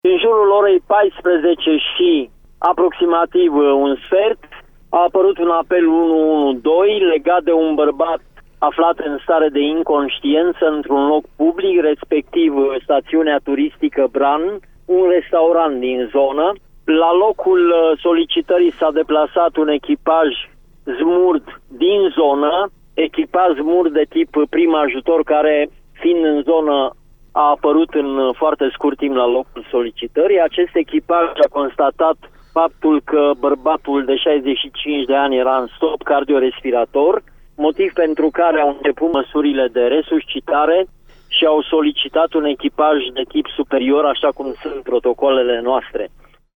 În jurul orei 14 și aproximativ un sfert a apărut un apel 112 legat de un bărbat aflat în stare de inconștiență într-un loc public, respectiv stațiunea turistică Bran, un restaurant din zonă. La locul solicitării s-a deplasat un echipaj ZMURD din zonă, echipaj ZMURD de tip prim ajutor, care, fiind în zonă, a apărut în foarte scurt timp la locul solicitării. Acest echipaj a constatat faptul că bărbatul de 65 de ani era în stop cardiorespirator, motiv pentru care au început măsurile de resuscitare și au solicitat un echipaj de tip superior, așa cum sunt protocolele noastre.